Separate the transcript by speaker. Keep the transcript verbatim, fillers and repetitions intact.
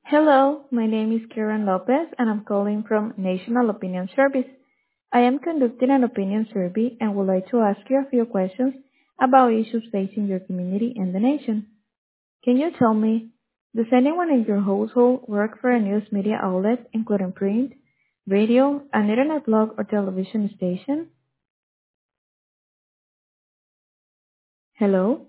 Speaker 1: Hello, my name is Karen Lopez and I'm calling from National Opinion Service. I am conducting an opinion survey and would like to ask you a few questions about issues facing your community and the nation. Can you tell me, does anyone in your household work for a news media outlet, including print, radio, an internet blog, or television station? Hello?